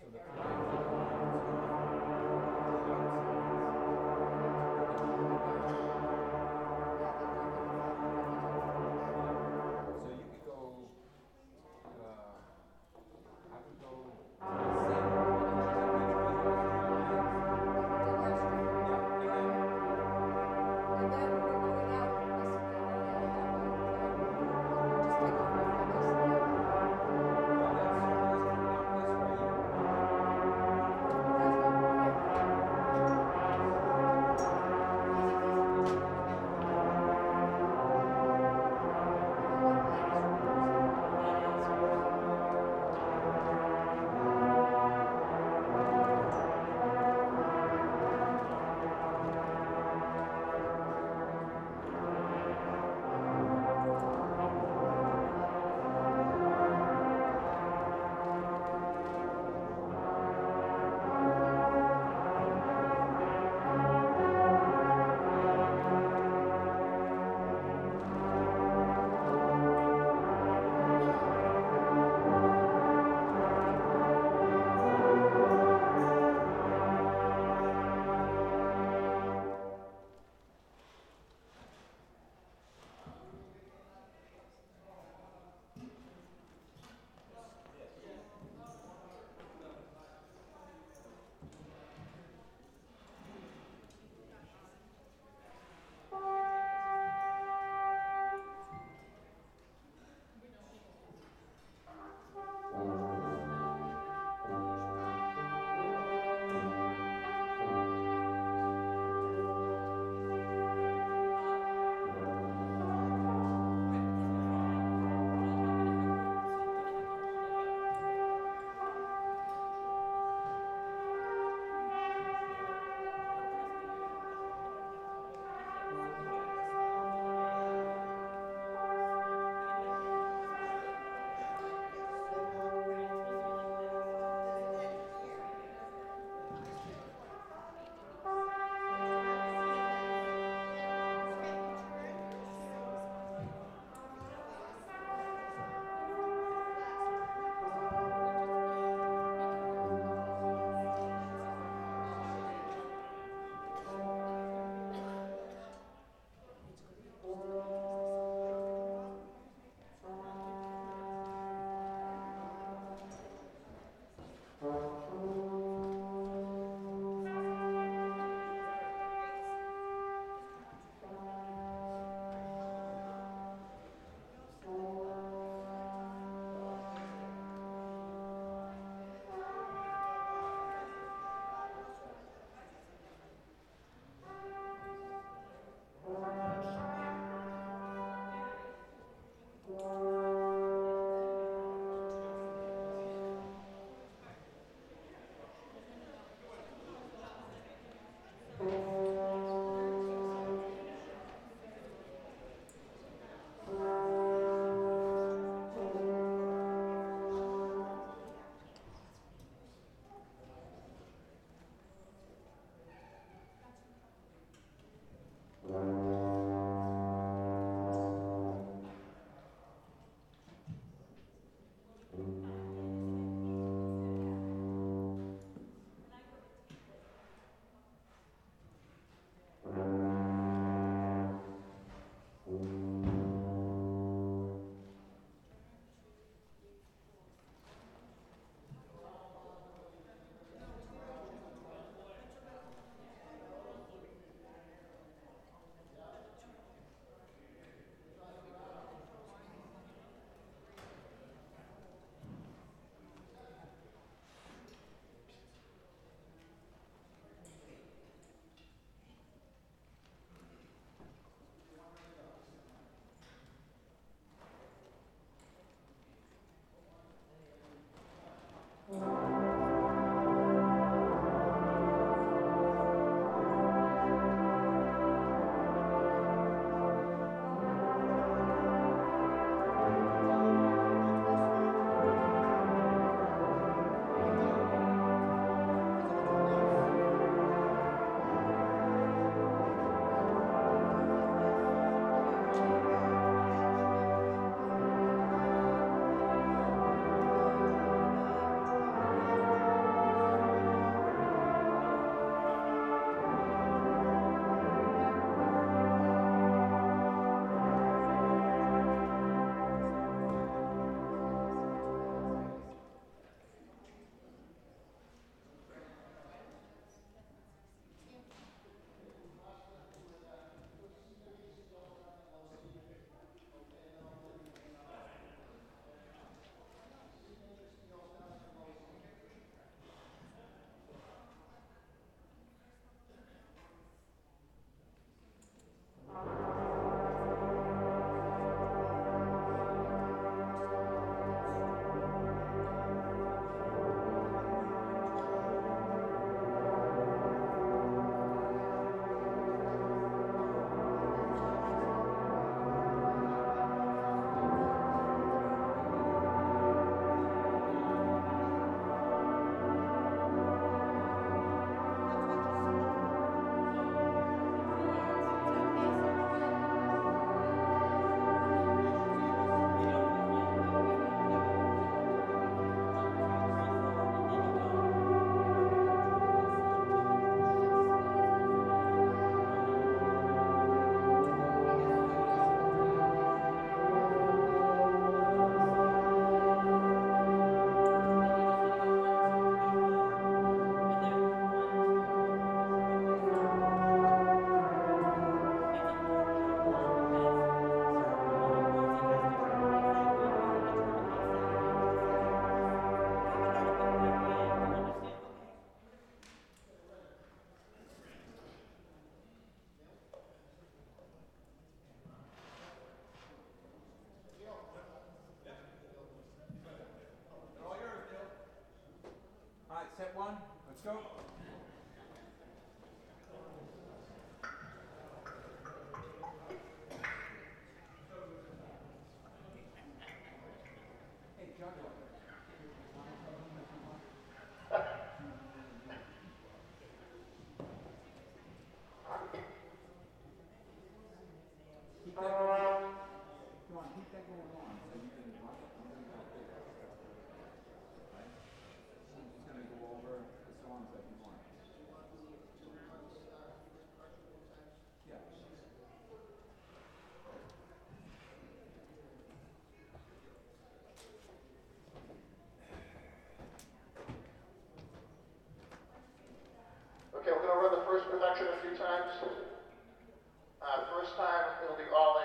So the flags are going to the outsides to bring it down. Yeah, then you're gonna have to bring it in first. Yeah. So you could go, uh, I could go to the center and then just in between those three lines. To go straight. Yeah, and then And then when you're going out, Escondido, you'll have a flag marker. Just take off before they snap. yeah, that's coming out this right here. Step one, let's go. Hey, Joshua. Keep that going. Come on, keep that going on so you can drop it and then drop it. Right? I'm just going to go over the songs that you want. Yeah. Okay, we're going to run the first production a few times. First time, it'll be all